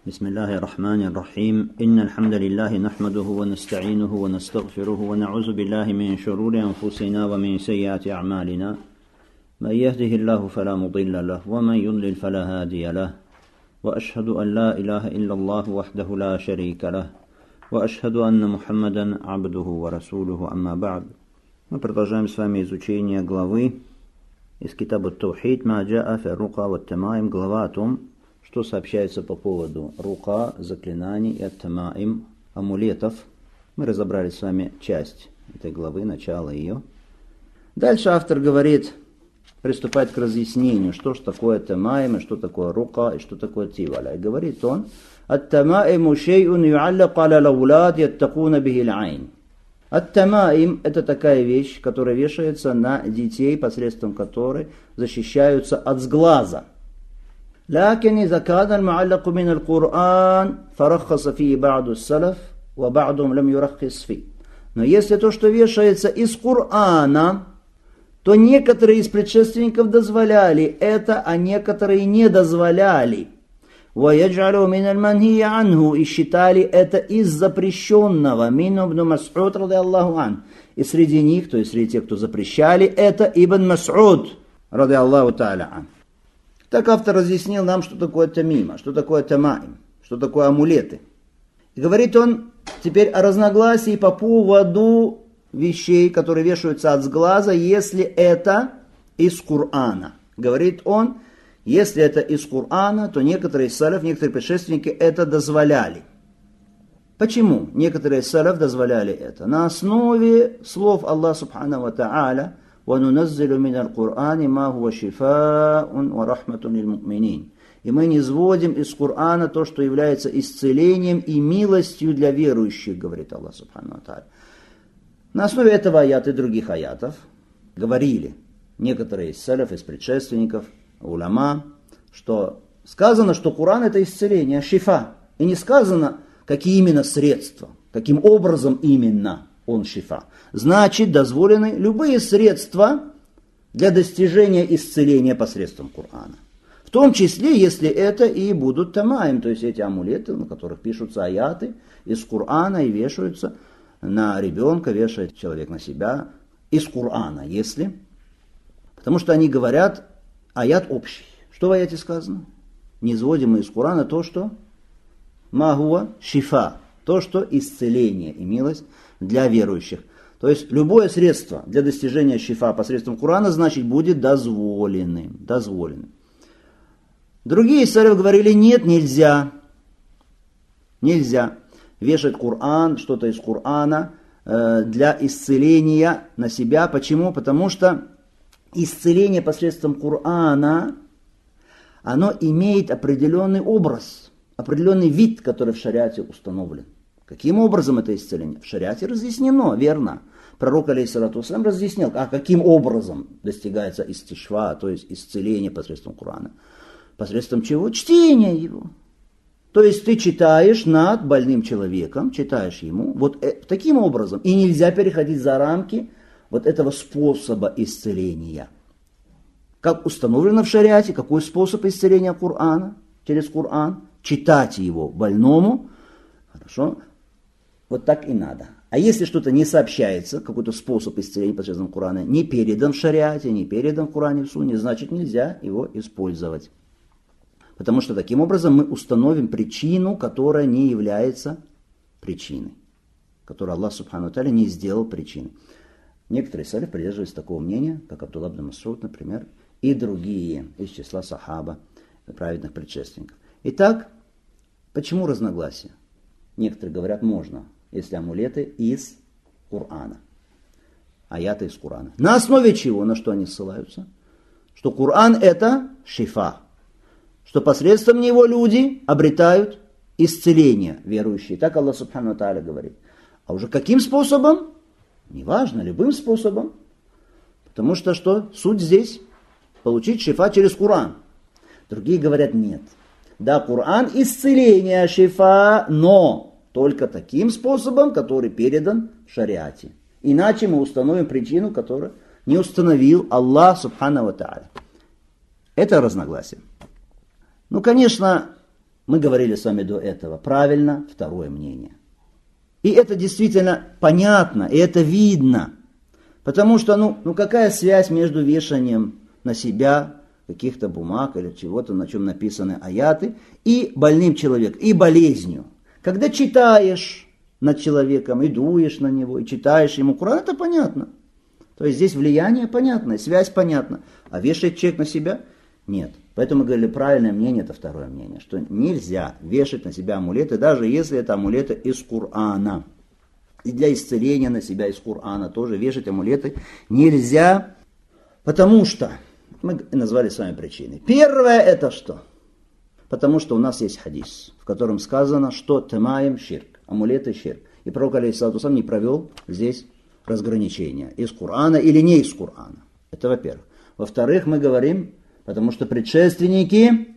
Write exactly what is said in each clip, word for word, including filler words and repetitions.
بسم الله الرحمن الرحيم إن الحمد لله نحمده ونستعينه ونستغفره ونعوذ بالله من شرور أنفسنا ومن سيئات أعمالنا من يهده الله فلا مضل له ومن يضلل فلا هادي له وأشهد أن لا إله إلا الله وحده لا شريك له وأشهد أن محمدا عبده ورسوله أما بعد. Мы продолжаем с вами изучение главы из Китаба ат-Таухид «Ма джаа фи ар-рука ват-тамаим», глава о том, что сообщается по поводу рука, заклинаний и ат-тамаим, амулетов. Мы разобрали с вами часть этой главы, начало ее. Дальше автор говорит, приступает к разъяснению, что же такое тамаим, и что такое рука, и что такое тиваля. И говорит он, ат-тамаиму шей'ун ю'аллаку аля лаулад яттакуна бихи аль-айн. Ат-тамаим – это такая вещь, которая вешается на детей, посредством которой защищаются от сглаза. لكن إذا كان المعلق من القرآن فرخص فيه بعض السلف وبعضهم لم يرخص فيه. Но если то, что вешается из Корана, то некоторые из предшественников дозволяли это, а некоторые не дозволяли. ويجعلوا من المنهي عنه, и считали это из запрещенного. Мин ибн Мас'уд радиаллаху ан. И среди них, то есть среди тех, кто запрещали это, Ибн Мас'уд радиаллаху та'аля ан. Так автор разъяснил нам, что такое тамима, что такое тамаим, что такое амулеты. И говорит он теперь о разногласии по поводу вещей, которые вешаются от сглаза, если это из Корана. Говорит он, если это из Корана, то некоторые салаф, некоторые предшественники это дозволяли. Почему некоторые салаф дозволяли это? На основе слов Аллаха субхану ва та'аля, وَنُنَزِّلُ مِنَ الْقُرْآنِ مَا هُوَ شِفَاءٌ وَرَحْمَةٌ لِلْمُؤْمِنِينَ. И мы низводим из Корана то, что является исцелением и милостью для верующих, говорит Аллах субхану ва та'аля. На основе этого аята и других аятов говорили некоторые из салаф, из предшественников, уляма, что сказано, что Коран это исцеление, шифа. И не сказано, какие именно средства, каким образом именно он шифа. Значит, дозволены любые средства для достижения исцеления посредством Корана. В том числе, если это и будут тамаим, то есть эти амулеты, на которых пишутся аяты из Корана и вешаются на ребенка, вешает человек на себя из Корана, если. Потому что они говорят, аят общий. Что в аяте сказано? Низводим мы из Корана то, что магуа шифа, то, что исцеление и милость для верующих. То есть любое средство для достижения шифа посредством Корана, значит, будет дозволенным. дозволенным. Другие салафы говорили, нет, нельзя. Нельзя вешать Коран, что-то из Корана э, для исцеления на себя. Почему? Потому что исцеление посредством Корана, оно имеет определенный образ, определенный вид, который в шариате установлен. Каким образом это исцеление? В шариате разъяснено, верно. Пророк, алейхиссалату вассалям, разъяснил, а каким образом достигается истишфа, то есть исцеление посредством Корана. Посредством чего? Чтения его. То есть ты читаешь над больным человеком, читаешь ему вот э, таким образом. И нельзя переходить за рамки вот этого способа исцеления. Как установлено в шариате, какой способ исцеления Корана, через Коран, читать его больному, хорошо, вот так и надо. А если что-то не сообщается, какой-то способ исцеления посредством Корана не передан в шариате, не передан в Коране в сунне, значит нельзя его использовать. Потому что таким образом мы установим причину, которая не является причиной, которую Аллах субхану ва тааля не сделал причиной. Некоторые салафы придерживаются такого мнения, как Абдулла ибн Мас'уд, например, и другие из числа сахаба, праведных предшественников. Итак, почему разногласия? Некоторые говорят, можно, если амулеты из Корана. Аяты из Корана. На основе чего? На что они ссылаются? Что Коран это шифа. Что посредством него люди обретают исцеление, верующие. Так Аллах субхану ва тааля говорит. А уже каким способом? Неважно, любым способом. Потому что что? Суть здесь получить шифа через Коран. Другие говорят нет. Да, Коран исцеление шифа, но только таким способом, который передан в шариате. Иначе мы установим причину, которую не установил Аллах субхану ва тааля. Это разногласие. Ну, конечно, Мы говорили с вами до этого. Правильно, второе мнение. И это действительно понятно, и это видно. Потому что, ну, ну какая связь между вешанием на себя каких-то бумаг или чего-то, на чем написаны аяты, и больным человеком, и болезнью. Когда читаешь над человеком, и дуешь на него, и читаешь ему Коран, это понятно. То есть здесь влияние понятно, связь понятна. А вешает человек на себя? Нет. Поэтому мы говорили, правильное мнение, это второе мнение, что нельзя вешать на себя амулеты, даже если это амулеты из Корана. И для исцеления на себя из Корана тоже вешать амулеты нельзя, потому что, мы назвали с вами причины. Первое это что? Потому что у нас есть хадис, в котором сказано, что темаем ширк, амулеты ширк. И пророк алейхиссалату вассалам не провел здесь разграничения из Корана или не из Корана. Это во-первых. Во-вторых, мы говорим, потому что предшественники,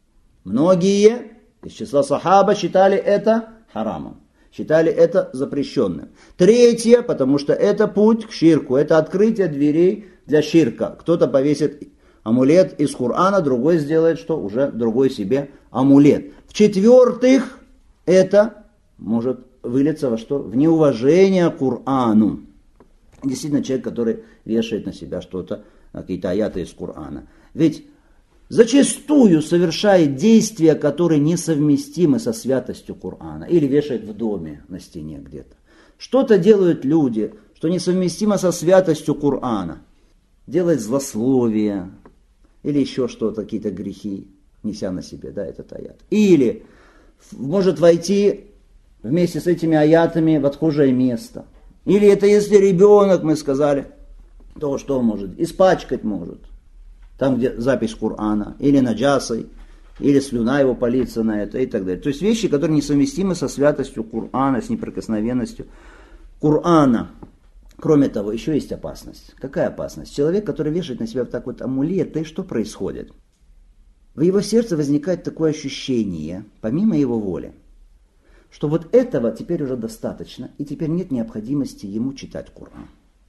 многие из числа сахаба считали это харамом, считали это запрещенным. Третье, потому что это путь к ширку, это открытие дверей для ширка. Кто-то повесит амулет из Корана, другой сделает, что уже другой себе амулет. В-четвертых, это может вылиться во что? В неуважение к Корану. Действительно, человек, который вешает на себя что-то, какие-то аяты из Корана. Ведь зачастую совершает действия, которые несовместимы со святостью Корана. Или вешает в доме на стене где-то. Что-то делают люди, что несовместимо со святостью Корана. Делает злословие. Или еще что-то, какие-то грехи, неся на себе, да, этот аят. Или может войти вместе с этими аятами в отхожее место. Или это если ребенок, мы сказали, то что он может? Испачкать может. Там, где запись Корана, или наджасой, или слюна его палится на это, и так далее. То есть вещи, которые несовместимы со святостью Корана, с неприкосновенностью Корана. Кроме того, еще есть опасность. Какая опасность? Человек, который вешает на себя вот так вот амулеты, что происходит? В его сердце возникает такое ощущение, помимо его воли, что вот этого теперь уже достаточно, и теперь нет необходимости ему читать Коран.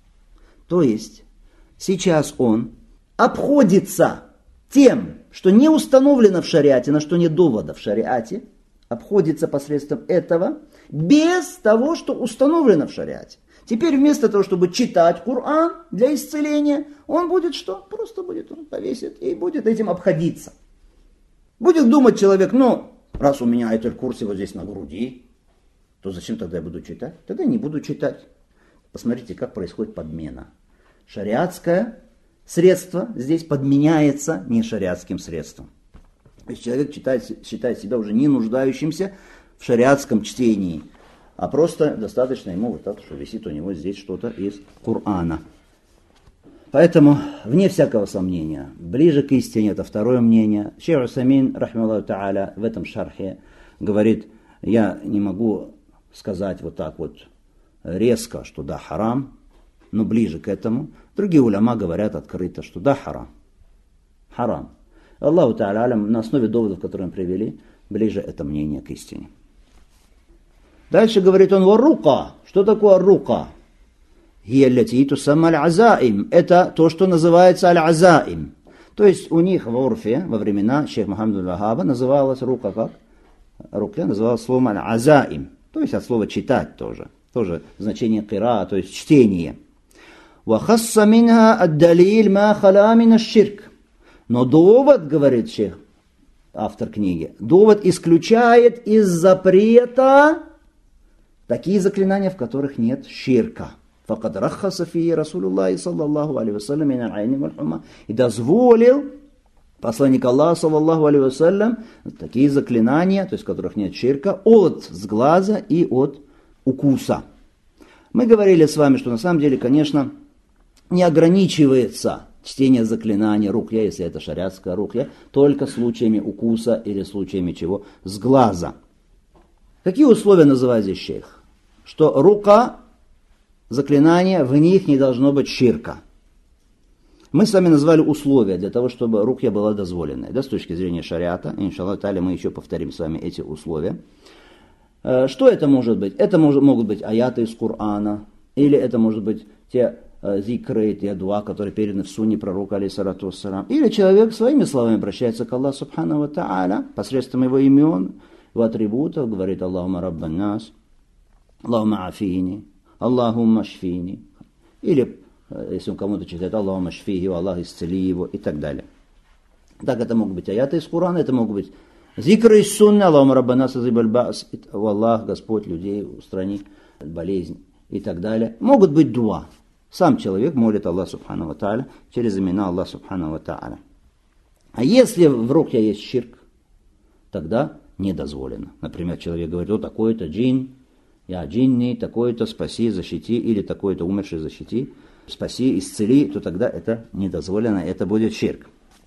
То есть сейчас он обходится тем, что не установлено в шариате, на что нет довода в шариате, обходится посредством этого без того, что установлено в шариате. Теперь вместо того, чтобы читать Коран для исцеления, он будет что? Просто будет, он повесит и будет этим обходиться. Будет думать человек, ну, раз у меня этот курс вот здесь на груди, то зачем тогда я буду читать? Тогда я не буду читать. Посмотрите, как происходит подмена. Шариатское средство здесь подменяется не шариатским средством. То есть человек считает, считает себя уже не нуждающимся в шариатском чтении, а просто достаточно ему вот так, что висит у него здесь что-то из Корана. Поэтому, вне всякого сомнения, ближе к истине, это второе мнение. Шейх Усаймин, рахмаллаху та'аля, в этом шархе говорит, я не могу сказать вот так вот резко, что да, харам, но ближе к этому. Другие уляма говорят открыто, что да, харам. Харам. Аллаху та'аля, на основе доводов, которые мы привели, ближе это мнение к истине. Дальше говорит он, варука. Что такое рука? Это то, что называется аль-азаим. То есть у них в урфе, во времена шейха Мухаммада Вахаба, называлась рука как? Рука называлась словом аль-азаим. То есть от слова читать тоже. Тоже значение кира, то есть чтение. Вахасса минха ад-далиль ма халя мин аш-ширк. Но довод, говорит шейх, автор книги, довод исключает из запрета такие заклинания, в которых нет ширка. فقد رخص فيه رسول الله صلى الله عليه وسلم من العين والحمى. И дозволил посланник Аллаха саллаллаху алейхи вассалям такие заклинания, то есть в которых нет ширка, от сглаза и от укуса. Мы говорили с вами, что на самом деле, конечно, не ограничивается чтение заклинаний рукья, если это шариатская рукья, только случаями укуса или случаями чего? Сглаза. Какие условия называет здесь шейх? Что рука, заклинания, в них не должно быть ширка. Мы с вами назвали условия для того, чтобы рукья была дозволенной. Да, с точки зрения шариата. Иншаллах та'аля, мы еще повторим с вами эти условия. Что это может быть? Это может, могут быть аяты из Корана. Или это может быть те зикры, те дуа, которые переданы в сунне пророка, алейхиссалату вассалам. Или человек своими словами обращается к Аллаху субхану ва тааля, посредством его имен, его атрибутов, говорит Аллахума раббан нас, Аллахума афини, Аллахума шфини. Или, если он кому-то читает Аллахума шфихи, Аллах исцели его и так далее. Так это могут быть аяты из Корана, это могут быть зикры из сунны, Аллахума раббан нас азибаль баас, Аллах, Господь, людей, устрани болезнь и так далее. Могут быть дуа. Сам человек молит Аллах субхану ва тааля через имена Аллах субхану ва тааля. А если в рукья есть ширк, тогда не дозволено. Например, человек говорит, о, такой-то джин, я джинни, такой-то спаси, защити, или такой-то умерший защити, спаси, исцели, то тогда это не дозволено, это будет ширк.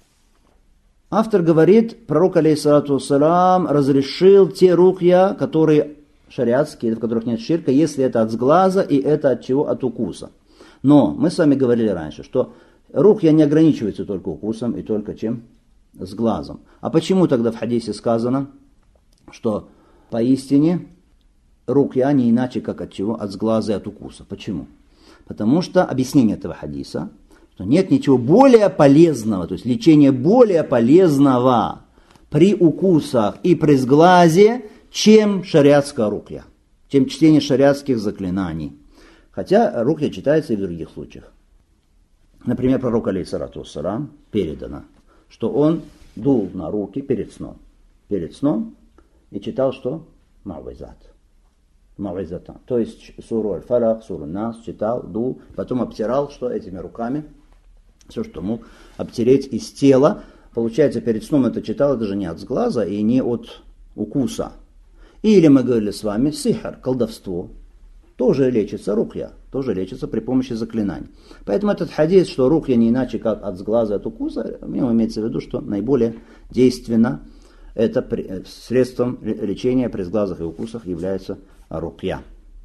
Автор говорит, пророк, алейхиссалату вассалам, разрешил те рукья, которые шариатские, в которых нет ширка, если это от сглаза и это от чего? От укуса. Но мы с вами говорили раньше, что рукья не ограничиваются только укусом и только чем? С глазом. А почему тогда в хадисе сказано, что поистине рукья не иначе, как от чего? От сглаза и от укуса. Почему? Потому что объяснение этого хадиса, что нет ничего более полезного, то есть лечения более полезного при укусах и при сглазе, чем шариатская рукья, чем чтение шариатских заклинаний. Хотя рукья читается и в других случаях. Например, пророк, алейхиссалату вассалам, передано, что он дул на руки перед сном. Перед сном и читал что? Мауизат. Мауизата. То есть суру аль-фалак, суру нас читал, дул, потом обтирал что этими руками, все, что мог обтереть из тела. Получается, перед сном это читал даже не от сглаза и не от укуса. Или мы говорили с вами, сихр, колдовство, тоже лечится рукья, тоже лечится при помощи заклинаний. Поэтому этот хадис, что рукья не иначе, как от сглаза, от укуса, в нем имеется в виду, что наиболее действенно это при, средством лечения при сглазах и укусах является рукья.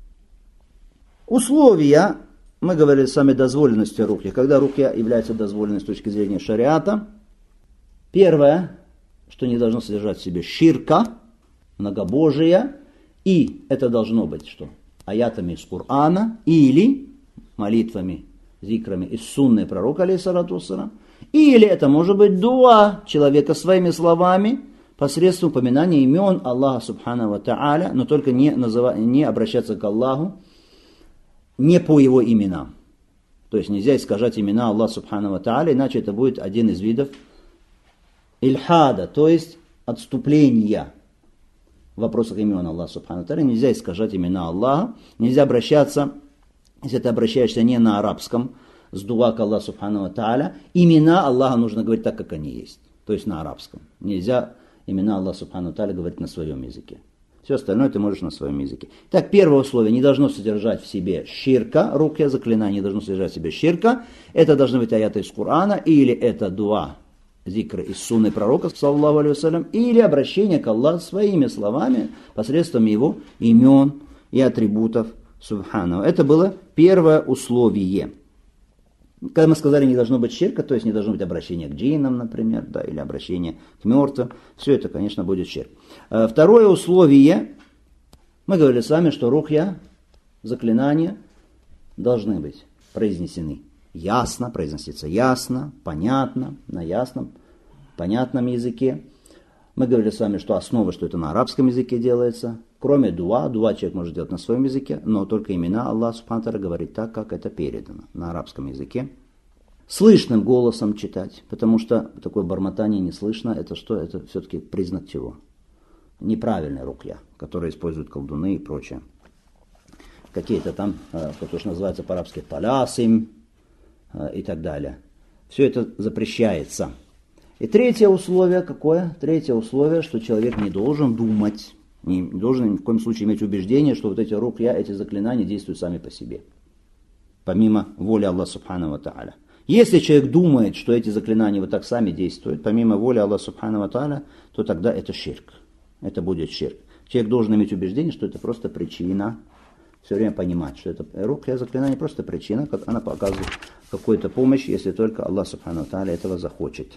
Условия, мы говорили с вами дозволенности рукья, когда рукья является дозволенной с точки зрения шариата. Первое, что не должно содержать в себе ширка, многобожие, и это должно быть что? Аятами из Корана или молитвами, зикрами из сунны пророка, алейхиссалату вассалам, или это может быть дуа человека своими словами посредством упоминания имен Аллаха субхану ва тааля, но только не, называ, не обращаться к Аллаху не по его именам. То есть нельзя искажать имена Аллаха субхану ва тааля, иначе это будет один из видов ильхада, то есть отступления в вопросах имен Аллаха субхану ва тааля. Нельзя искажать имена Аллаха, нельзя обращаться, если ты обращаешься не на арабском, с дуа к Аллаху субхану ва тааля, имена Аллаха нужно говорить так, как они есть, то есть на арабском. Нельзя имена Аллаха субхану ва тааля говорить на своем языке. Все остальное ты можешь на своем языке. Так, первое условие, не должно содержать в себе ширка, рукья, заклинание не должно содержать в себе ширка. Это должны быть аяты из Корана, или это дуа, зикры из сунны пророка, саллаллаху алейхи вассалям, или обращение к Аллаху своими словами, посредством его имен и атрибутов субхану. Это было первое условие. Когда мы сказали, не должно быть ширка, то есть не должно быть обращения к джиннам, например, да, или обращения к мертвым, все это, конечно, будет ширк. Второе условие, мы говорили с вами, что рукья, заклинания должны быть произнесены ясно, произноситься ясно, понятно, на ясном, понятном языке. Мы говорили с вами, что основа, что это на арабском языке делается. Кроме дуа, дуа человек может делать на своем языке, но только имена Аллаха субхану ва тааля говорит так, как это передано на арабском языке. Слышным голосом читать, потому что такое бормотание не слышно, это что? Это все-таки признак чего? Неправильная рукья, которые используют колдуны и прочее. Какие-то там, то, что называется по-арабски талясим и так далее. Все это запрещается. И третье условие какое? Третье условие, что человек не должен думать, не должен ни в коем случае иметь убеждение, что вот эти рукья, эти заклинания действуют сами по себе, помимо воли Аллаха субхану ва тааля. Если человек думает, что эти заклинания вот так сами действуют, помимо воли Аллаха субхану ва тааля, то тогда это ширк. Это будет ширк. Человек должен иметь убеждение, что это просто причина, все время понимать, что это рукья, заклинание просто причина, как она показывает какую-то помощь, если только Аллах субхану ва тааля этого захочет.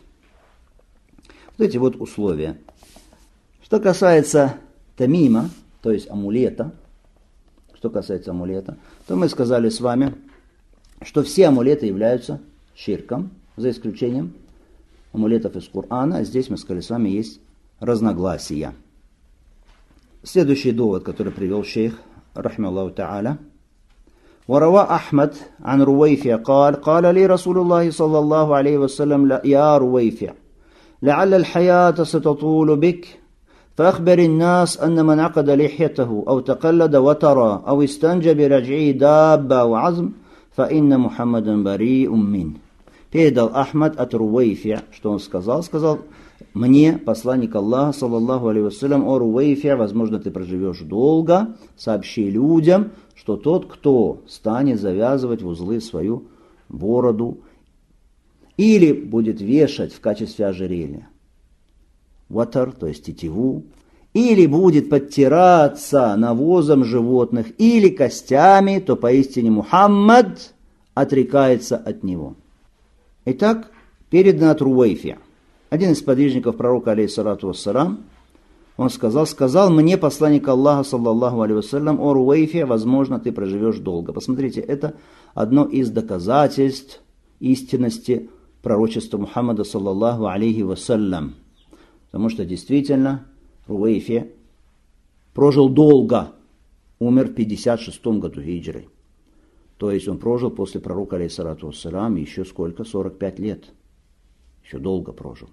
Вот эти вот условия. Что касается тамима, то есть амулета, что касается амулета, то мы сказали с вами, что все амулеты являются ширком, за исключением амулетов из Корана. А здесь мы сказали с вами есть разногласия. Следующий довод, который привел шейх, рахмаллаху та'аля. وروى أحمد عن رويفع قال قال لي رسول الله صلى الله عليه وسلم يا رويفع لعل الحياة ستطول بك فأخبر الناس أن من عقد لحيته أو تقلد وترى أو استنجى برجعه دابة أو عظم فإن محمدا بريء منه. Передал Ахмад от Рувейфи, что он сказал? Сказал: мне, посланник Аллаха, саллаллаху алейхи вассалям, о Рувейфи, возможно, ты проживешь долго, сообщи людям, что тот, кто станет завязывать в узлы свою бороду или будет вешать в качестве ожерелья ватар, то есть тетиву, или будет подтираться навозом животных или костями, то поистине Мухаммад отрекается от него. Итак, передано от Рувейфи. Один из подвижников пророка, алейхиссалату вассалам, он сказал, сказал мне посланник Аллаха, саллаллаху алейхи вассалям, о Рувейфи, возможно, ты проживешь долго. Посмотрите, это одно из доказательств истинности пророчества Мухаммада, саллаллаху алейхи вассалям. Потому что действительно Рувейфи прожил долго, умер в пятьдесят шестом году хиджры. То есть он прожил после пророка, алейхиссалату вассалам, еще сколько? сорок пять лет. Еще долго прожил.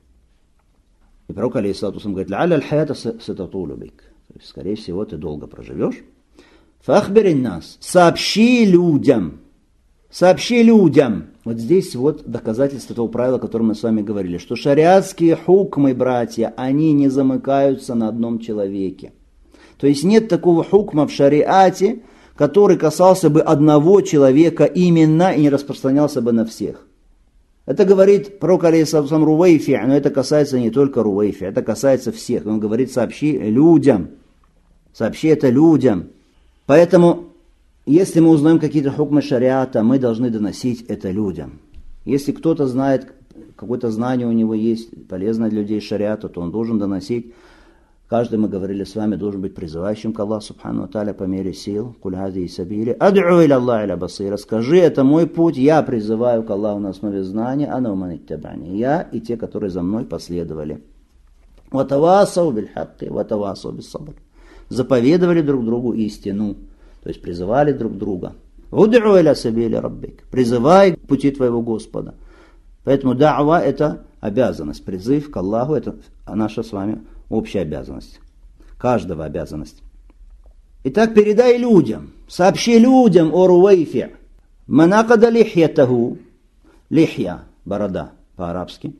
И пророк, алейхиссалату вассалам, говорит: «Л'алля аль-хаята сататулу бик». То есть, скорее всего, ты долго проживешь. «Фахбирин нас». Сообщи людям. Сообщи людям. Вот здесь вот доказательство того правила, о котором мы с вами говорили, что шариатские хукмы, братья, они не замыкаются на одном человеке. То есть нет такого хукма в шариате, который касался бы одного человека именно и не распространялся бы на всех. Это говорит пророк, алейхиссалам, Рувейфи, но это касается не только Рувейфи, это касается всех. Он говорит: сообщи людям, сообщи это людям. Поэтому, если мы узнаем какие-то хукмы шариата, мы должны доносить это людям. Если кто-то знает, какое-то знание у него есть, полезное для людей шариата, то он должен доносить. Каждый, мы говорили с вами, должен быть призывающим к Аллаху субхану ва тааля по мере сил. Куль хази сабили ад'у иля Аллахи иля басира. Скажи, это мой путь, я призываю к Аллаху на основе знания, ана ва ман иттабани. Я и те, которые за мной последовали. Ва тавасау биль хакки, ва тавасау бис сабр. Заповедовали друг другу истину, то есть призывали друг друга. Уд'у иля сабили раббик. Призывай к пути твоего Господа. Поэтому да'ва — это обязанность, призыв к Аллаху — это наша с вами общая обязанность. Каждого обязанность. Итак, передай людям, сообщи людям о Рувейфи. Манакада лихьятаху. Лихья, борода по-арабски.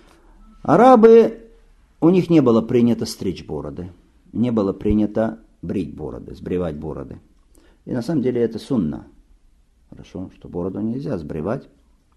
Арабы, у них не было принято стричь бороды. Не было принято брить бороды, сбривать бороды. И на самом деле это сунна. Хорошо, что бороду нельзя сбривать.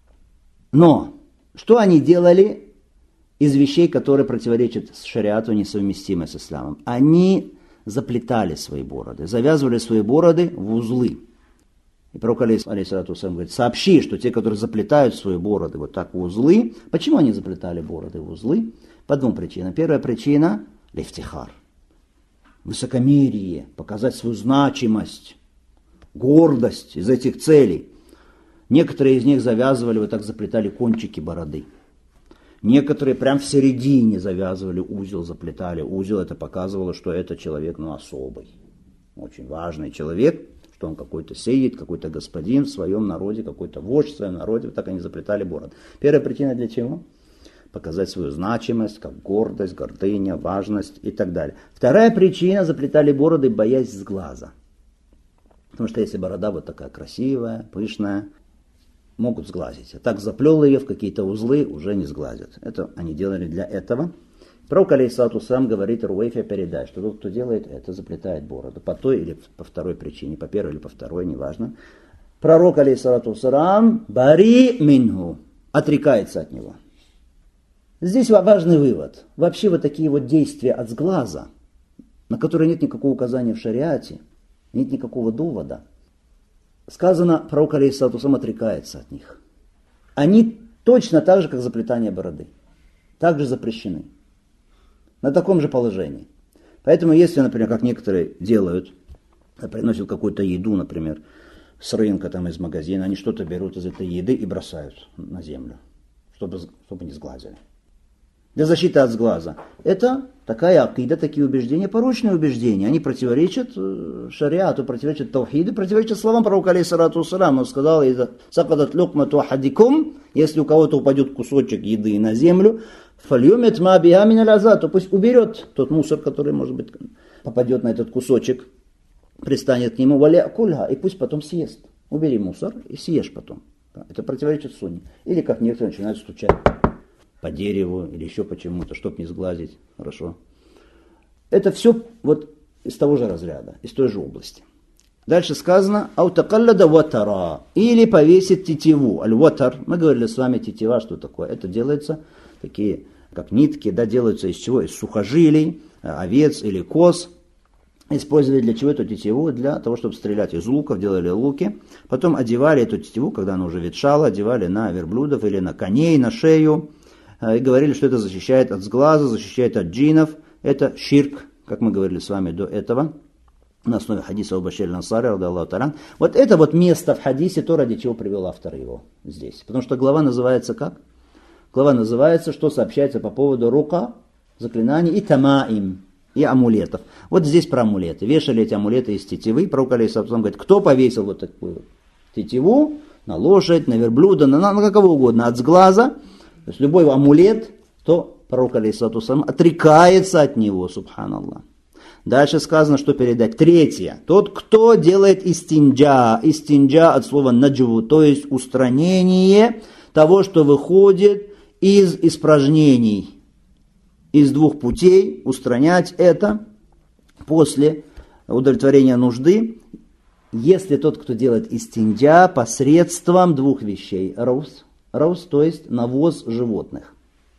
Но, что они делали из вещей, которые противоречат шариату, несовместимы с исламом? Они заплетали свои бороды, завязывали свои бороды в узлы. И пророк, алейхиссалату вассалям, говорит: сообщи, что те, которые заплетают свои бороды вот так в узлы. Почему они заплетали бороды в узлы? По двум причинам. Первая причина — лифтихар. Высокомерие, показать свою значимость, гордость из этих целей. Некоторые из них завязывали, вот так заплетали кончики бороды. Некоторые прям в середине завязывали узел, заплетали узел. Это показывало, что это человек, ну, особый, очень важный человек, что он какой-то сеет, какой-то господин в своем народе, какой-то вождь в своем народе. Вот так они заплетали бороды. Первая причина для чего? Показать свою значимость, как гордость, гордыня, важность и так далее. Вторая причина — заплетали бороды, боясь сглаза. Потому что если борода вот такая красивая, пышная, могут сглазить. А так заплел ее в какие-то узлы, уже не сглазят. Это они делали для этого. Пророк, алейхиссалату вассалам, говорит: Рувейфи, передай, что тот, кто делает это, заплетает бороду. По той или по второй причине, по первой или по второй, неважно. Пророк, алейхиссалату вассалам, бари минху, отрекается от него. Здесь важный вывод. Вообще вот такие вот действия от сглаза, на которые нет никакого указания в шариате, нет никакого довода. Сказано, пророк, алейхиссалату вассалам, отрекается от них. Они точно так же, как заплетание бороды. Также запрещены. На таком же положении. Поэтому, если, например, как некоторые делают, приносят какую-то еду, например, с рынка, там, из магазина, они что-то берут из этой еды и бросают на землю, чтобы, чтобы не сглазили. Для защиты от сглаза. Это такая акида, такие убеждения, порочные убеждения. Они противоречат шариату, противоречат таухиду, противоречат словам пророка, алейхиссалату вассалам. Он сказал: «Сакадат люкмату ахадикум», если у кого-то упадет кусочек еды на землю, фальюмет ма биха миналь аза, то пусть уберет тот мусор, который, может быть, попадет на этот кусочек, пристанет к нему, валя кульха, и пусть потом съест. Убери мусор и съешь потом. Это противоречит сунне. Или как некоторые начинают стучать по дереву или еще почему-то, чтобы не сглазить. Хорошо. Это все вот из того же разряда, из той же области. Дальше сказано: аутакаллада ватара, или повесит тетиву. Аль-ватар, мы говорили с вами, тетива, что такое? Это делается, такие как нитки, да, делаются из чего? Из сухожилий, овец или коз. Использовали для чего эту тетиву? Для того, чтобы стрелять из луков, делали луки. Потом одевали эту тетиву, когда она уже ветшала, одевали на верблюдов или на коней, на шею. И говорили, что это защищает от сглаза, защищает от джинов. Это ширк, как мы говорили с вами до этого, на основе хадиса у Башир аль-Ансари, радиаллаху та'аля. Вот это вот место в хадисе, то, ради чего привел автор его здесь. Потому что глава называется как? Глава называется, что сообщается по поводу рука, заклинаний и тамаим, и амулетов. Вот здесь про амулеты. Вешали эти амулеты из тетивы. Пророк алейхиссалату говорит, кто повесил вот такую тетиву на лошадь, на верблюда, на, на, на кого угодно, от сглаза, то есть любой амулет, то пророк алейхиссалату отрекается от него, субханаллах. Дальше сказано, что передать. Третье. Тот, кто делает истинджа. Истинджа от слова наджву, то есть устранение того, что выходит из испражнений. Из двух путей устранять это после удовлетворения нужды, если тот, кто делает истинджа посредством двух вещей. Раус. Раус, то есть навоз животных.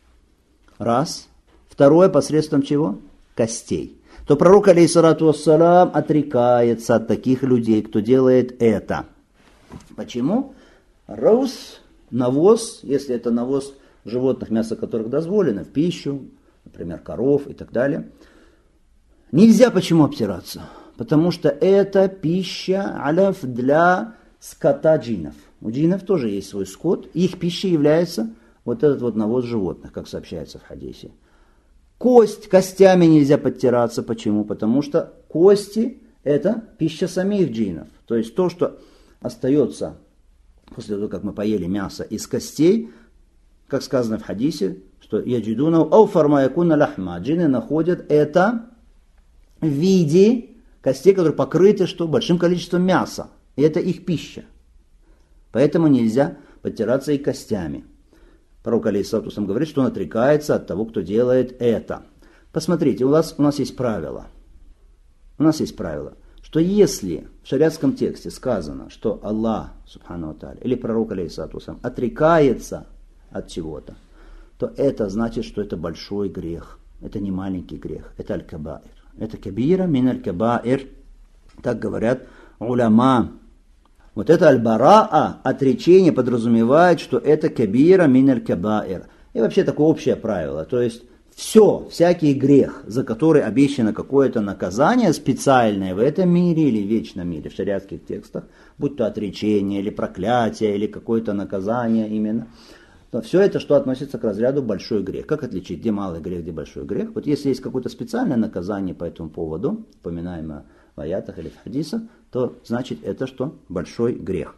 Раз. Второе, посредством чего? Костей. То пророк, алейхиссалату вассалам, отрекается от таких людей, кто делает это. Почему? Раус, навоз, если это навоз животных, мясо которых дозволено в пищу, например, коров и так далее. Нельзя почему обтираться? Потому что это пища аляф для скота джинов. У джинов тоже есть свой скот, и их пищей является вот этот вот навоз животных, как сообщается в хадисе. Кость, костями нельзя подтираться. Почему? Потому что кости – это пища самих джинов. То есть то, что остается после того, как мы поели мясо из костей, как сказано в хадисе, что яджидуна ауфар ма якуна лахма. Джинны находят это в виде костей, которые покрыты что? Большим количеством мяса. И это их пища. Поэтому нельзя подтираться и костями. Пророк алейхиссалату вассалам говорит, что он отрекается от того, кто делает это. Посмотрите, у нас, у нас есть правило. У нас есть правило, что если в шариатском тексте сказано, что Аллах, субхану ва тааля, или пророк алейхиссалату вассалам отрекается от чего-то, то это значит, что это большой грех. Это не маленький грех. Это аль-кабаир. Это кабира мин аль-кабаир. Так говорят уляма. Вот это аль-бараа, отречение, подразумевает, что это кабира мин аль-кабаир. И вообще такое общее правило. То есть все, всякий грех, за который обещано какое-то наказание специальное в этом мире или в вечном мире, в шариатских текстах, будь то отречение, или проклятие, или какое-то наказание именно, то все это, что относится к разряду большой грех. Как отличить, где малый грех, где большой грех? Вот если есть какое-то специальное наказание по этому поводу, упоминаемое в аятах или в хадисах, то значит это что? Большой грех.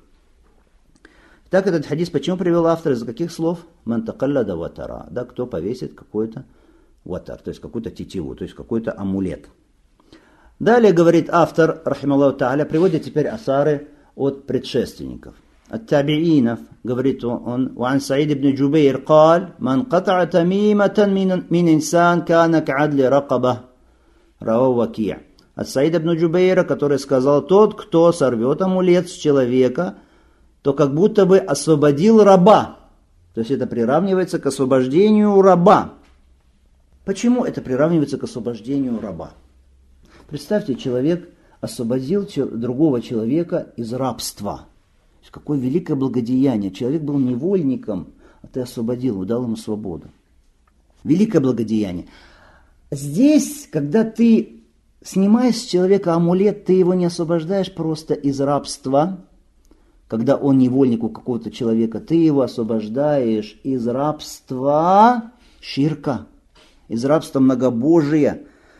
Так этот хадис почему привел автор? Из каких слов? Ман такаллада ватара. Да, кто повесит какой-то ватар, то есть какую-то тетиву, то есть какой-то амулет. Далее говорит автор, рахималлаху тааля, приводит теперь асары от предшественников. От табиинов, говорит он, وعن سعيد بن جبير قال من قطع تميمة من إنسان كان كعدل رقبة رواه وكيع. От Саида ибн Джубейра, который сказал, тот, кто сорвет амулет с человека, то как будто бы освободил раба. То есть это приравнивается к освобождению раба. Почему это приравнивается к освобождению раба? Представьте, человек освободил другого человека из рабства. Какое великое благодеяние. Человек был невольником, а ты освободил, дал ему свободу. Великое благодеяние. Здесь, когда ты снимаешь с человека амулет, ты его не освобождаешь просто из рабства, когда он невольник у какого-то человека, ты его освобождаешь из рабства ширка, из рабства многобожия,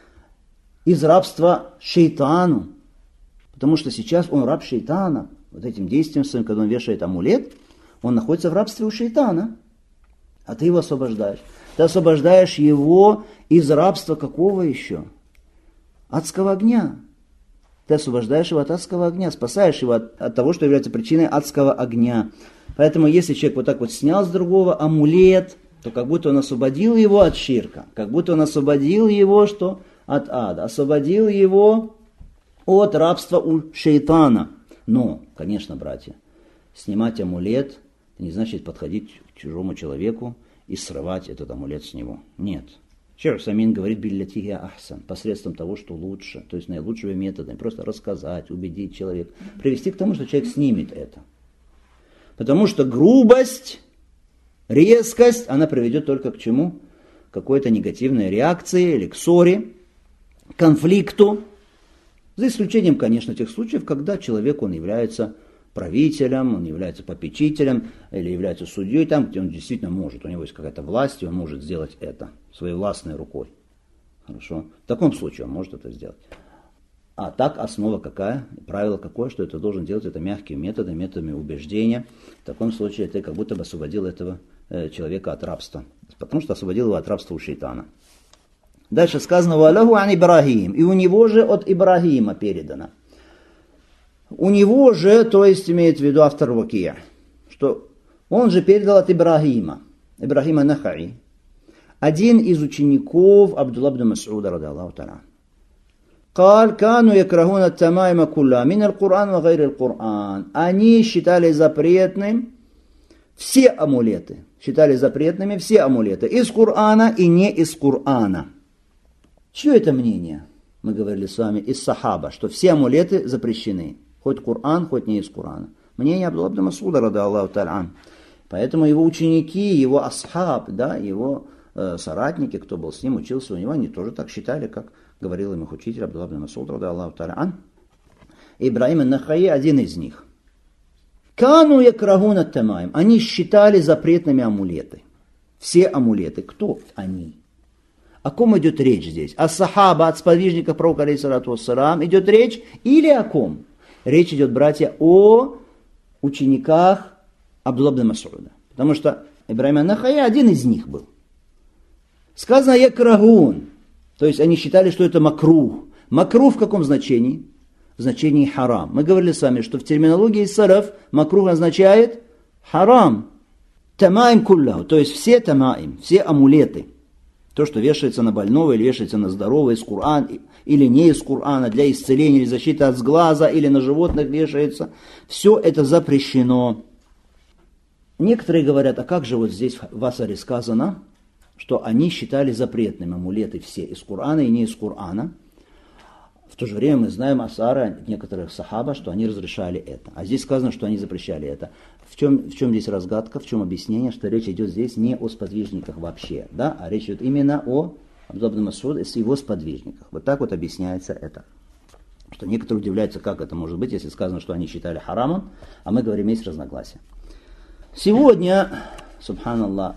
из рабства шейтану. Потому что сейчас он раб шейтана. Вот этим действием своим, когда он вешает амулет, он находится в рабстве у шейтана. А ты его освобождаешь. Ты освобождаешь его из рабства какого еще? Адского огня. Ты освобождаешь его от адского огня, спасаешь его от, от того, что является причиной адского огня. Поэтому если человек вот так вот снял с другого амулет, то как будто он освободил его от ширка, как будто он освободил его что? От ада, освободил его от рабства у шейтана. Но, конечно, братья, снимать амулет не значит подходить к чужому человеку и срывать этот амулет с него. Нет. Шейх Усаймин говорит биллятихи ахсан, посредством того, что лучше, то есть наилучшими методами, просто рассказать, убедить человека, привести к тому, что человек снимет это. Потому что грубость, резкость, она приведет только к чему? К какой-то негативной реакции или к ссоре, конфликту. За исключением, конечно, тех случаев, когда человек, он является правителем, он является попечителем или является судьей там, где он действительно может, у него есть какая-то власть, и он может сделать это своей властной рукой. Хорошо? В таком случае он может это сделать. А так основа какая? Правило какое? Что это должен делать это мягкими методами, методами убеждения. В таком случае ты как будто бы освободил этого э, человека от рабства. Потому что освободил его от рабства у шейтана. Дальше сказано «Валяху ан Ибрахим». И у него же от Ибрахима передано. У него же, то есть имеет в виду автор Вакия, что он же передал от Ибрахима, Ибрахима Нахаи, один из учеников Абдулла ибн Мас'уда, ради Аллаху та'аля. قال كانوا يكرهون التمائم كلها من القرآن وغير القرآن. Они считали запретным все амулеты, считали запретными все амулеты из Корана и не из Корана. Чье это мнение? Мы говорили с вами из Сахаба, что все амулеты запрещены. Хоть Коран, хоть не из Корана. Мнение Абдулла ибн Мас'уда, ради Аллаху та'аля. Поэтому его ученики, его асхаб, да, его э, соратники, кто был с ним, учился у него, они тоже так считали, как говорил им их учитель Абдулла ибн Мас'уд, ради Аллаху та'аля. Ибрахим ан-Нахаи один из них. Кану якрахун ат-тамаим. Они считали запретными амулеты. Все амулеты. Кто они? О ком идет речь здесь? О сахаба, от сподвижников пророка, алейхиссалату вассалам, идет речь или о ком? Речь идет, братья, о учениках Абдулла ибн Мас'уда. Потому что Ибрахим ан-Нахаи один из них был. Сказано якрахун. То есть они считали, что это макрух. Макрух в каком значении? В значении харам. Мы говорили с вами, что в терминологии салаф макрух означает харам. Тамаим куллаху. То есть все тамаим, все амулеты. То, что вешается на больного или вешается на здорового из Корана или не из Корана, для исцеления или защиты от сглаза, или на животных вешается. Все это запрещено. Некоторые говорят, а как же вот здесь в Асаре сказано, что они считали запретными амулеты все из Корана и не из Корана. В то же время мы знаем Асара некоторых сахаба, что они разрешали это. А здесь сказано, что они запрещали это. В чем, в чем здесь разгадка, в чем объяснение, что речь идет здесь не о сподвижниках вообще, да, а речь идет именно о Абдулла ибн Мас'уд и его сподвижниках. Вот так вот объясняется это. Что некоторые удивляются, как это может быть, если сказано, что они считали харамом, а мы говорим, есть разногласия. Сегодня, субханаллах,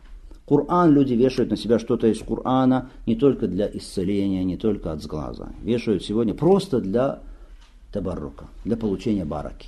Коран люди вешают на себя что-то из Корана не только для исцеления, не только от сглаза. Вешают сегодня просто для табаррука, для получения бараки.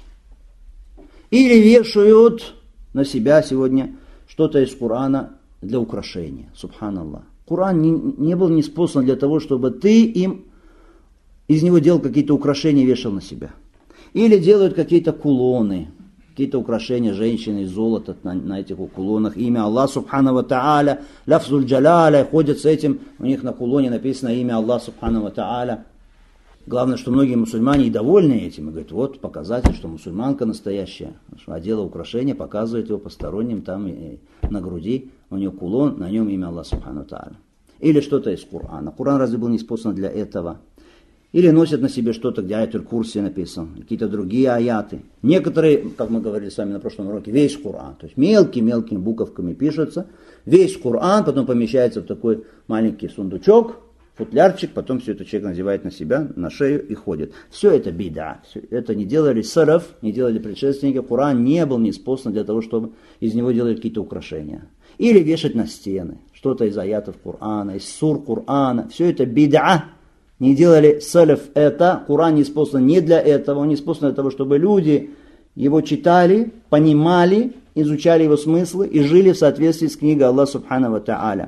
Или вешают на себя сегодня что-то из Корана для украшения. Субханаллах. Коран не, не был ниспослан для того, чтобы ты им из него делал какие-то украшения и вешал на себя. Или делают какие-то кулоны, какие-то украшения женщины из золота на, на этих кулонах. Имя Аллах Субхану ва Тааля, Лафзуль Джаляля, ходят с этим, у них на кулоне написано имя Аллах Субхану ва Тааля. Главное, что многие мусульмане и довольны этим. И говорят, вот показатель, что мусульманка настоящая. Что одела украшение, показывает его посторонним, там и на груди у нее кулон, на нем имя Аллах Субхану ва Тааля. Или что-то из Корана. Коран разве был не спослан для этого? Или носят на себе что-то, где аятуль курси написан, какие-то другие аяты. Некоторые, как мы говорили с вами на прошлом уроке, весь Коран, то есть мелкими-мелкими буковками пишется, весь Коран, потом помещается в такой маленький сундучок, футлярчик, потом все это человек надевает на себя, на шею и ходит. Все это бида. Все это не делали салаф, не делали предшественники. Коран не был ниспослан для того, чтобы из него делать какие-то украшения. Или вешать на стены. Что-то из аятов Корана, из сур Корана. Все это бида. Не делали салаф это. Коран ниспослан не для этого. Он ниспослан для того, чтобы люди его читали, понимали, изучали его смыслы и жили в соответствии с книгой Аллаха Субхану ва Тааля.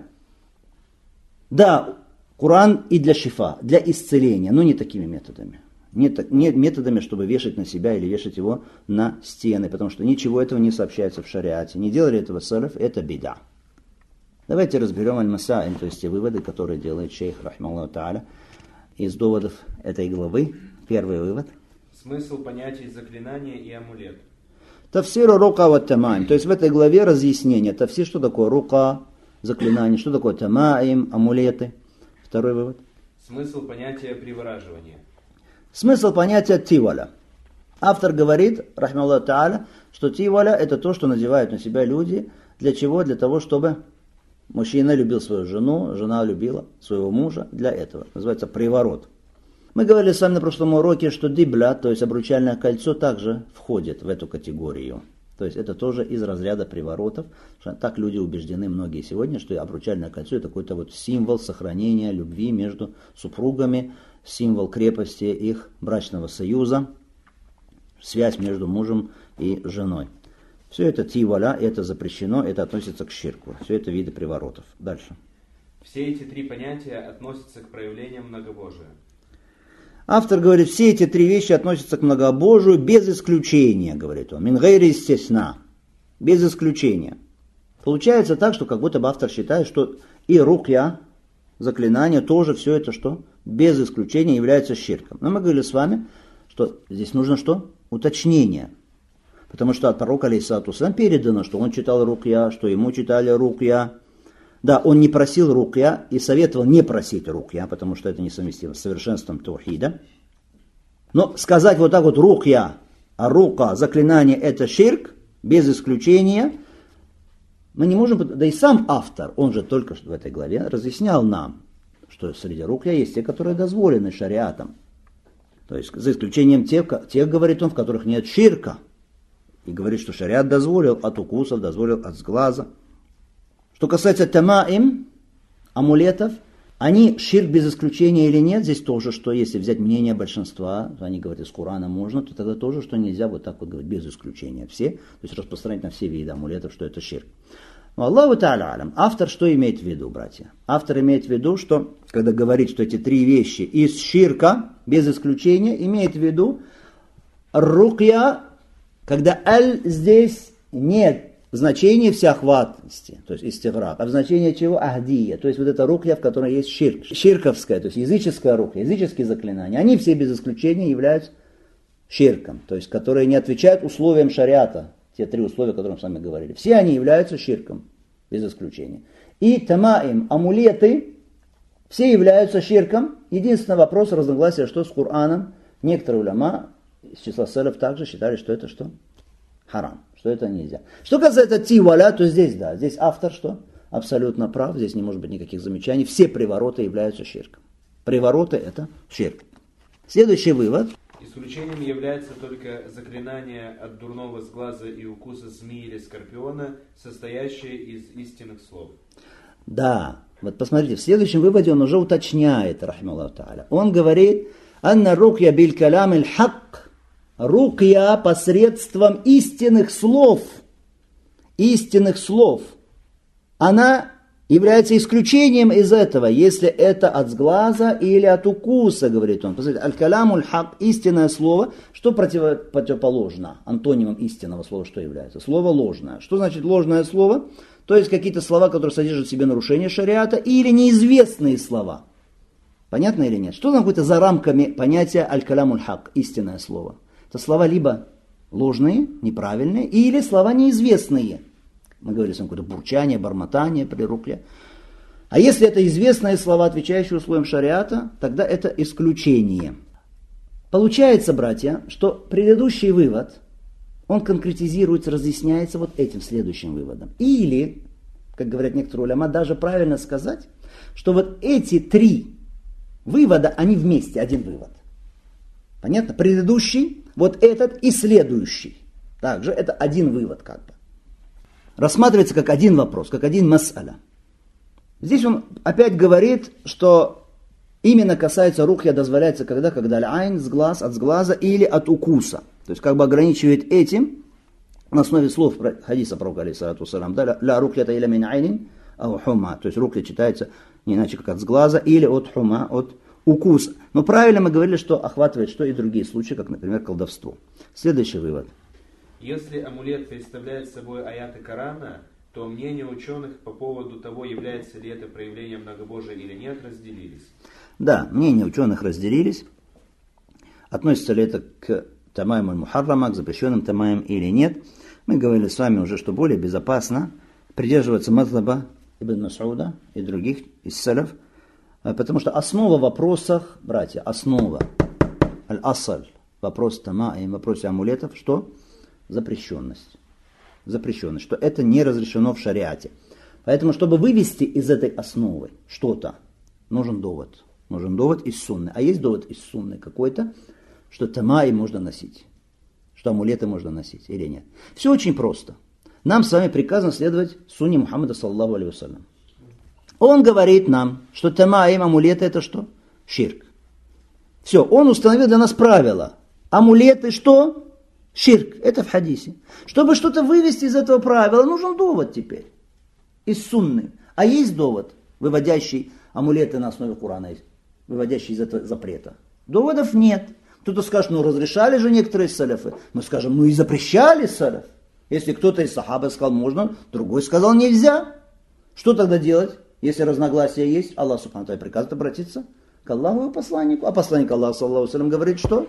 Да, Коран и для шифа, для исцеления, но не такими методами. Не, не методами, чтобы вешать на себя или вешать его на стены, потому что ничего этого не сообщается в шариате. Не делали этого салаф, это бида. Давайте разберем аль-масаиль, то есть те выводы, которые делает шейх, рахмаллаху тааля, из доводов этой главы. Первый вывод. Смысл понятий заклинания и амулет. Тафсиру рука ва тамаим. То есть в этой главе разъяснение. Тафсир, что такое рука, заклинание, что такое тамаим, амулеты. Второй вывод. Смысл понятия привораживания. Смысл понятия тиваля. Автор говорит, рахмаллаху тааля, что тиваля это то, что надевают на себя люди. Для чего? Для того, чтобы мужчина любил свою жену, жена любила своего мужа. Для этого. Называется приворот. Мы говорили с вами на прошлом уроке, что дибля, то есть обручальное кольцо, также входит в эту категорию. То есть это тоже из разряда приворотов. Так люди убеждены многие сегодня, что обручальное кольцо это какой-то вот символ сохранения любви между супругами, символ крепости их брачного союза, связь между мужем и женой. Все это тиваля, это запрещено, это относится к ширку. Все это виды приворотов. Дальше. Все эти три понятия относятся к проявлениям многобожия. Автор говорит, все эти три вещи относятся к многобожию без исключения, говорит он. Мин гайри истесна. Без исключения. Получается так, что как будто бы автор считает, что и рукья, заклинание, тоже все это что? Без исключения является ширком. Но мы говорили с вами, что здесь нужно что? Уточнение. Потому что от пророка алейхиссалату вассалям передано, что он читал рукья, что ему читали рукья. Да, он не просил рукья и советовал не просить рукья, потому что это несовместимо с совершенством таухида. Но сказать вот так вот рукья, а рука, заклинание это ширк, без исключения, мы не можем, да и сам автор, он же только что в этой главе разъяснял нам, что среди рукья есть те, которые дозволены шариатом. То есть за исключением тех, тех, говорит он, в которых нет ширка. И говорит, что шариат дозволил от укусов, дозволил от сглаза. Что касается тамаим, амулетов, они ширк без исключения или нет, здесь тоже, что если взять мнение большинства, они говорят, из Корана можно, то тогда тоже, что нельзя вот так вот говорить, без исключения все, то есть распространять на все виды амулетов, что это ширк. Но Аллаху та'аля алям, автор что имеет в виду, братья? Автор имеет в виду, что, когда говорит, что эти три вещи из ширка, без исключения, имеет в виду рукья, когда аль здесь нет значение всеохватности, то есть истиграк, а в значении чего? Ахдия, то есть вот эта рукья, в которой есть ширк, ширковская, то есть языческая рукья, языческие заклинания, они все без исключения являются ширком, то есть которые не отвечают условиям шариата, те три условия, о которых мы с вами говорили, все они являются ширком, без исключения. И тамаим, амулеты, все являются ширком, единственный вопрос разногласия, что с Кораном, некоторые уляма, из числа салаф также считали, что это что? Харам, что это нельзя. Что касается тиваля, то здесь да, здесь автор что? Абсолютно прав, здесь не может быть никаких замечаний. Все привороты являются ширком. Привороты это ширк. Следующий вывод. Исключением является только заклинание от дурного сглаза и укуса змеи или скорпиона, состоящее из истинных слов. Да, вот посмотрите, в следующем выводе он уже уточняет, рахмаллаху тааля. Он говорит, анна рукья биль калам иль хак. Рукья посредством истинных слов, истинных слов, она является исключением из этого, если это от сглаза или от укуса, говорит он. Посмотрите, аль-калямуль хак, истинное слово, что противоположно, антонимом истинного слова, что является? Слово ложное. Что значит ложное слово? То есть какие-то слова, которые содержат в себе нарушение шариата, или неизвестные слова. Понятно или нет? Что находится за рамками понятия аль-калямуль хак, истинное слово? Это слова либо ложные, неправильные, или слова неизвестные. Мы говорили с вами какое-то бурчание, бормотание при рукье. А если это известные слова, отвечающие условиям шариата, тогда это исключение. Получается, братья, что предыдущий вывод, он конкретизируется, разъясняется вот этим следующим выводом. Или, как говорят некоторые уляма, даже правильно сказать, что вот эти три вывода, они вместе, один вывод. Понятно? Предыдущий, вот этот и следующий. Также это один вывод как бы. Рассматривается как один вопрос, как один мас'аля. Здесь он опять говорит, что именно касается рухья, дозволяется когда, когда аль-айн с глаз, от сглаза или от укуса. То есть как бы ограничивает этим на основе слов хадиса пророка алейхиссалату вассалям, да, ля рухьята иля мин айнин ау хума. То есть рухья читается не иначе как от сглаза или от хума, от укуса. Но правильно мы говорили, что охватывает что и другие случаи, как, например, колдовство. Следующий вывод. Если амулет представляет собой аяты Корана, то мнения ученых по поводу того, является ли это проявлением многобожия или нет, разделились. Да, мнения ученых разделились. Относится ли это к тамаим аль-мухаррама, к запрещенным тамаим или нет. Мы говорили с вами уже, что более безопасно придерживаться мазхаба Ибн Мас'уда и других из салаф, потому что основа в вопросах, братья, основа, аль-асаль, вопрос тамаим, вопрос амулетов, что? Запрещенность. Запрещенность, что это не разрешено в шариате. Поэтому, чтобы вывести из этой основы что-то, нужен довод. Нужен довод из сунны. А есть довод из сунны какой-то, что тамаим можно носить, что амулеты можно носить или нет. Все очень просто. Нам с вами приказано следовать сунне Мухаммада саллаллаху алейхи вассалям. Он говорит нам, что тамаим, амулеты это что? Ширк. Все, он установил для нас правила. Амулеты что? Ширк. Это в хадисе. Чтобы что-то вывести из этого правила, нужен довод теперь. Из сунны. А есть довод, выводящий амулеты на основе Корана, выводящий из этого запрета? Доводов нет. Кто-то скажет, ну разрешали же некоторые салафы. Мы скажем, ну и запрещали салаф. Если кто-то из сахаба сказал можно, другой сказал нельзя. Что тогда делать, если разногласия есть? Аллах субхану ва тааля приказывает обратиться к Аллаху и посланнику. А посланник Аллаха саллаллаху алейхи ва саллям говорит, что?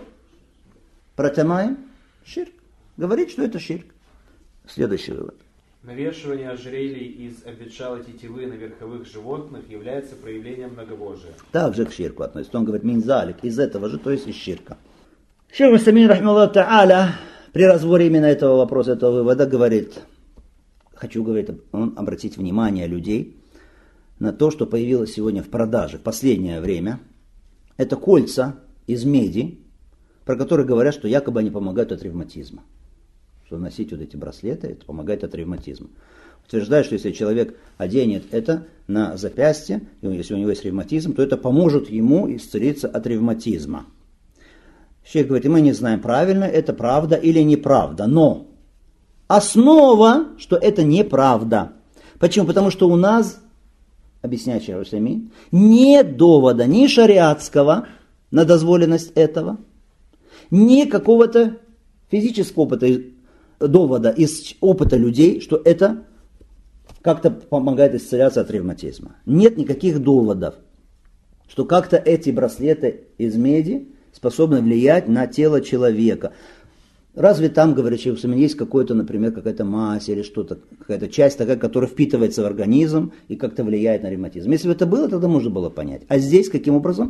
Про тамаим? Ширк. Говорит, что это ширк. Следующий вывод. Навешивание ожерелий из обветшалой тетивы на верховых животных является проявлением многобожия. Также к ширку относится. Он говорит, минзалик, из этого же, то есть из ширка. Шейх Усаймин, рахмаллаху тааля, при разборе именно этого вопроса, этого вывода, говорит, хочу, говорит, он обратить внимание людей на то, что появилось сегодня в продаже в последнее время. Это кольца из меди, про которые говорят, что якобы они помогают от ревматизма. Что носить вот эти браслеты, это помогает от ревматизма. Утверждает, что если человек оденет это на запястье, и если у него есть ревматизм, то это поможет ему исцелиться от ревматизма. Шейх говорит, мы не знаем, правильно это правда или неправда, но основа, что это неправда. Почему? Потому что у нас, объясняет шейх Усаймин, нет довода ни шариатского на дозволенность этого, ни какого-то физического опыта, довода из опыта людей, что это как-то помогает исцеляться от ревматизма. Нет никаких доводов, что как-то эти браслеты из меди способны влиять на тело человека. Разве там, говорит шейх Усаймин, есть какой-то, например, какая-то мазь или что-то, какая-то часть такая, которая впитывается в организм и как-то влияет на ревматизм. Если бы это было, тогда можно было понять. А здесь каким образом?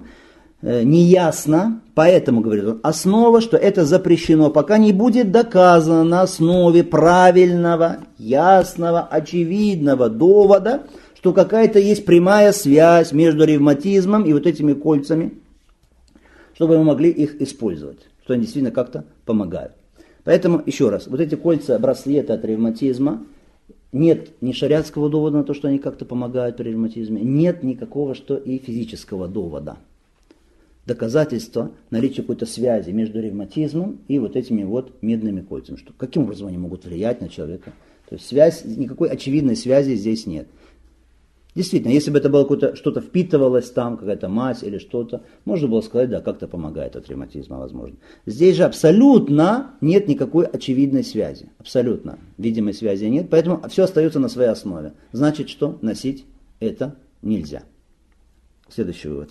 Неясно, поэтому, говорит он, основа, что это запрещено, пока не будет доказано на основе правильного, ясного, очевидного довода, что какая-то есть прямая связь между ревматизмом и вот этими кольцами, чтобы мы могли их использовать, что они действительно как-то помогают. Поэтому, еще раз, вот эти кольца, браслеты от ревматизма, нет ни шариатского довода на то, что они как-то помогают при ревматизме, нет никакого, что и физического довода. Доказательство наличия какой-то связи между ревматизмом и вот этими вот медными кольцами. Что, каким образом они могут влиять на человека? То есть связь, никакой очевидной связи здесь нет. Действительно, если бы это было какое-то, что-то впитывалось там, какая-то мазь или что-то, можно было сказать, да, как-то помогает от ревматизма, возможно. Здесь же абсолютно нет никакой очевидной связи. Абсолютно. Видимой связи нет, поэтому все остается на своей основе. Значит, что носить это нельзя. Следующий вывод.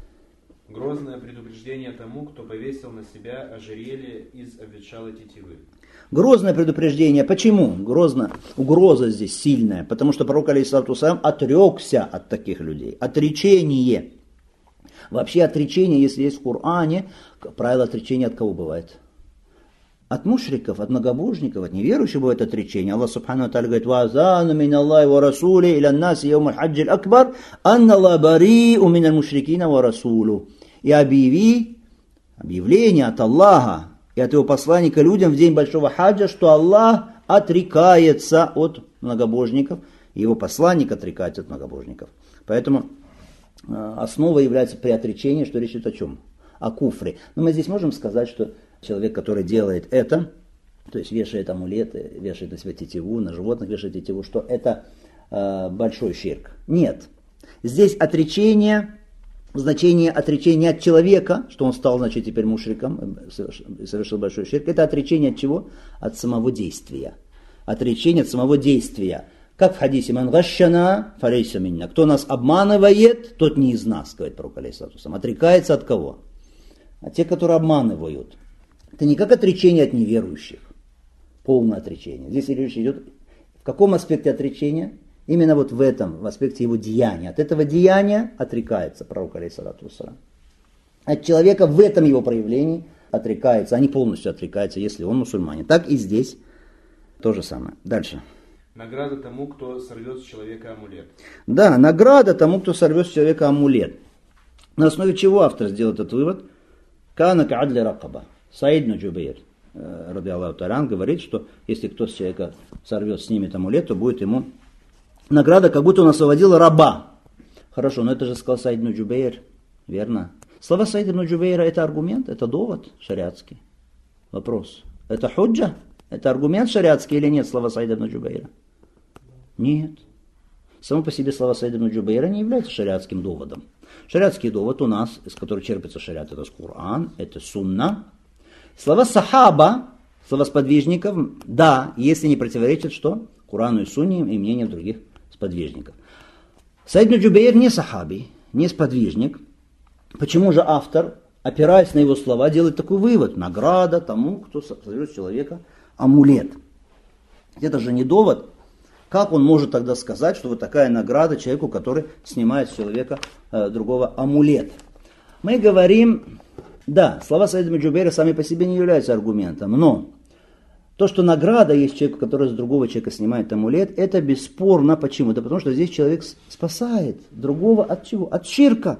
Грозное предупреждение тому, кто повесил на себя ожерелье из обветшалой тетивы. Грозное предупреждение. Почему? Грозно. Угроза здесь сильная. Потому что пророк алейхиссалату вассалям отрекся от таких людей. Отречение. Вообще отречение, если есть в Коране, правило отречения от кого бывает? От мушриков, от многобожников, от неверующих бывает отречение. Аллах субхану ва тааля говорит: «Вазану мин Аллахи ва расули иля наси яум аль-хаджи аль-акбар, анна Аллах бариу мин аль-мушрикина ва расулу». И объяви, объявление от Аллаха и от его посланника людям в день большого хаджа, что Аллах отрекается от многобожников, и его посланник отрекается от многобожников. Поэтому основа является при отречении, что речь идет о чем? О куфре. Но мы здесь можем сказать, что человек, который делает это, то есть вешает амулеты, вешает на себя тетиву, на животных вешает тетиву, что это э, большой ширк. Нет. Здесь отречение, значение отречения от человека, что он стал, значит, теперь мушриком, совершил большой ширк. Это отречение от чего? От самого действия. Отречение от самого действия. Как в хадисе: «Ман гашшана фалейса минна». Кто нас обманывает, тот не из нас, говорит пророк алейхиссалату вассалям. Отрекается от кого? От тех, которые обманывают. Это не как отречение от неверующих. Полное отречение. Здесь речь идет в каком аспекте отречения? Именно вот в этом, в аспекте его деяния. От этого деяния отрекается пророк алейхиссалату вассалям. От человека в этом его проявлении отрекается, а не полностью отрекается, если он мусульманин. Так и здесь то же самое. Дальше. Награда тому, кто сорвет с человека амулет. Да, награда тому, кто сорвет с человека амулет. На основе чего автор сделал этот вывод? Кана ка'адли ракаба. Саид ибн Джубейр, ради Аллаху та'аля, говорит, что если кто с человека сорвет, снимет амулет, то будет ему награда, как будто он освободил раба. Хорошо, но это же сказал Саид ибн Джубейр, верно? Слова Саида ибн Джубейра — это аргумент, это довод шариатский. Вопрос. Это худжа? Это аргумент шариатский или нет, слова Саида ибн Джубейра? Нет. Само по себе слова Саида ибн Джубейра не являются шариатским доводом. Шариатский довод у нас, из которого черпается шариат, это Коран, это сунна. Слова сахаба, слова сподвижников, да, если не противоречат что? Корану и сунне и мнению других сподвижников. Саид ибн Джубейр не сахаби, не сподвижник. Почему же автор, опираясь на его слова, делает такой вывод? Награда тому, кто сорвет с человека амулет. Это же не довод. Как он может тогда сказать, что вот такая награда человеку, который снимает с человека э, другого амулет? Мы говорим, да, слова Саида ибн Джубейра сами по себе не являются аргументом, но то, что награда есть человеку, который с другого человека снимает амулет, это бесспорно. Почему? Да потому что здесь человек спасает другого от чего? От ширка.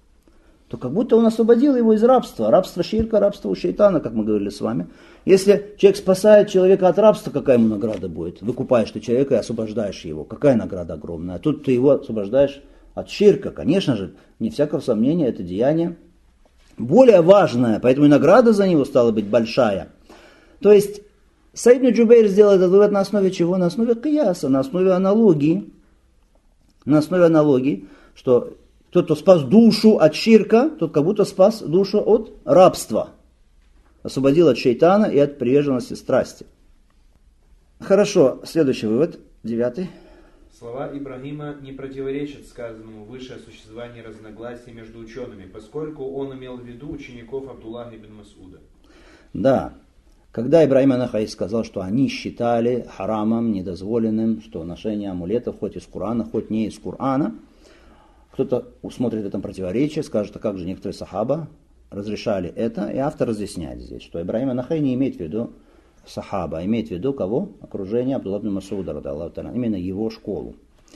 То как будто он освободил его из рабства. Рабство ширка, рабство у шейтана, как мы говорили с вами. Если человек спасает человека от рабства, какая ему награда будет? Выкупаешь ты человека и освобождаешь его. Какая награда огромная. А тут ты его освобождаешь от ширка. Конечно же, не всякого сомнения, это деяние более важное. Поэтому и награда за него стала быть большая. То есть Саид ибн Джубейр сделал этот вывод на основе чего? На основе кияса, на основе аналогии. На основе аналогии, что тот, кто спас душу от ширка, тот как будто спас душу от рабства. Освободил от шейтана и от приверженности страсти. Хорошо, следующий вывод, девятый. Слова Ибрагима не противоречат сказанному выше о существовании разногласий между учеными, поскольку он имел в виду учеников Абдуллаха ибн Масуда. Да, когда Ибрагим ан-Нахаи сказал, что они считали харамом, недозволенным, что ношение амулетов хоть из Корана, хоть не из Корана, кто-то усмотрит в этом противоречие, скажет, а как же некоторые сахаба разрешали это, и автор разъясняет здесь, что Ибрагим ан-Нахаи не имеет в виду сахаба, а имеет в виду кого? Окружение Абдуллаха ибн Масуда, именно его школу.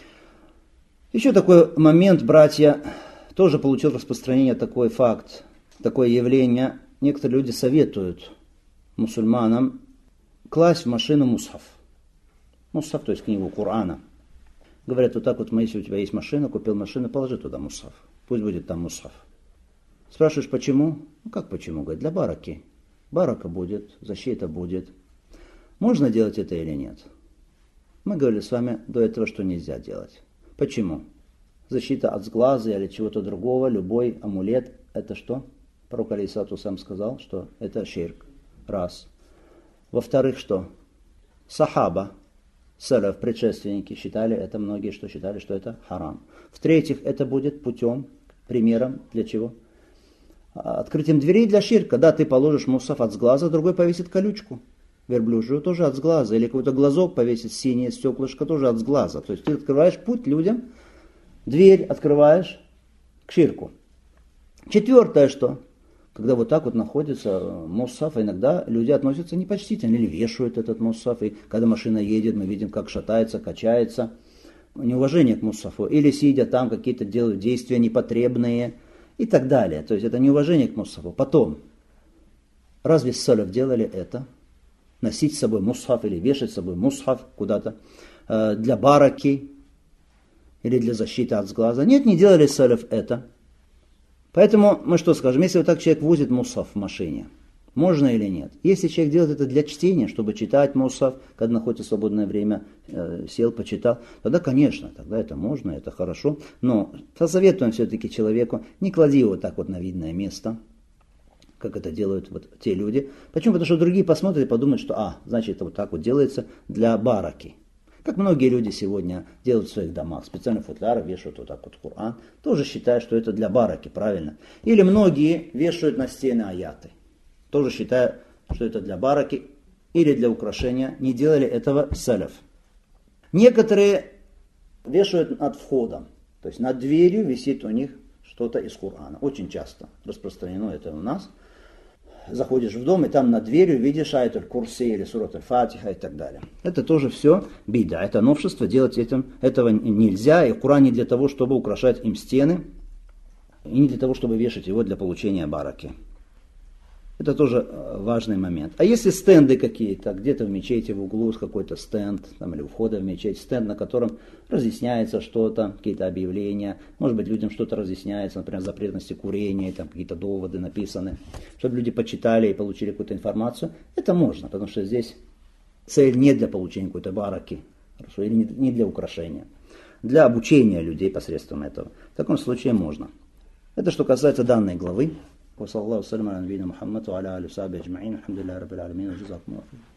Еще такой момент, братья, тоже получил распространение такой факт, такое явление. Некоторые люди советуют мусульманам класть в машину мусхаф. Мусхаф, то есть книгу Корана. Говорят, вот так вот, если у тебя есть машина, купил машину, положи туда мусхаф. Пусть будет там мусхаф. Спрашиваешь, почему? Ну как почему? Говорит, для бараки. Барака будет, защита будет. Можно делать это или нет? Мы говорили с вами до этого, что нельзя делать. Почему? Защита от сглаза или чего-то другого, любой амулет, это что? Пророк алейхиссалату сам сказал, что это ширк. Раз. Во-вторых, что? Сахаба, салаф, предшественники считали это, многие что считали, что это харам. В-третьих, это будет путем, примером для чего? Открытием дверей для ширка. Да, ты положишь мусхаф от сглаза, другой повесит колючку верблюжью, тоже от сглаза. Или какой-то глазок повесит, синее стеклышко, тоже от сглаза. То есть ты открываешь путь людям, дверь открываешь к ширку. Четвертое что? когда вот так вот находится мусхаф, иногда люди относятся непочтительно или вешают этот мусхаф, и когда машина едет, мы видим, как шатается, качается. Неуважение к мусхафу. Или сидя там, какие-то делают действия непотребные и так далее. То есть это неуважение к мусхафу. Потом, разве салаф делали это? Носить с собой мусхаф или вешать с собой мусхаф куда-то э, для бараки или для защиты от сглаза? Нет, не делали салаф это. Поэтому мы что скажем, если вот так человек возит мусхаф в машине, можно или нет? Если человек делает это для чтения, чтобы читать мусхаф, когда находится свободное время, э, сел, почитал, тогда, конечно, тогда это можно, это хорошо. Но посоветуем все-таки человеку, не клади его так вот на видное место, как это делают вот те люди. Почему? Потому что другие посмотрят и подумают, что, а, значит, это вот так вот делается для бараки. Как многие люди сегодня делают в своих домах, специально футляры вешают вот так вот Коран, тоже считают, что это для бараки, правильно. Или многие вешают на стены аяты, тоже считая, что это для бараки или для украшения. Не делали этого салаф. Некоторые вешают над входом, то есть над дверью висит у них что-то из Корана. Очень часто распространено это у нас. Заходишь в дом, и там над дверью видишь аят аль-Курси или сурат аль-Фатиха и так далее. Это тоже все бида, это новшество, делать этим, этого нельзя. И Коран не для того, чтобы украшать им стены, и не для того, чтобы вешать его для получения бараки. Это тоже важный момент. А если стенды какие-то, где-то в мечети в углу какой-то стенд, там, или у входа в мечеть, стенд, на котором разъясняется что-то, какие-то объявления, может быть, людям что-то разъясняется, например, запретности курения, там какие-то доводы написаны, чтобы люди почитали и получили какую-то информацию, это можно, потому что здесь цель не для получения какой-то бараки, или не для украшения, для обучения людей посредством этого. В таком случае можно. Это что касается данной главы. وصلى الله وسلم على نبينا محمد وعلى آله وصحبه أجمعين الحمد لله رب العالمين وجزاكم الله خيرا.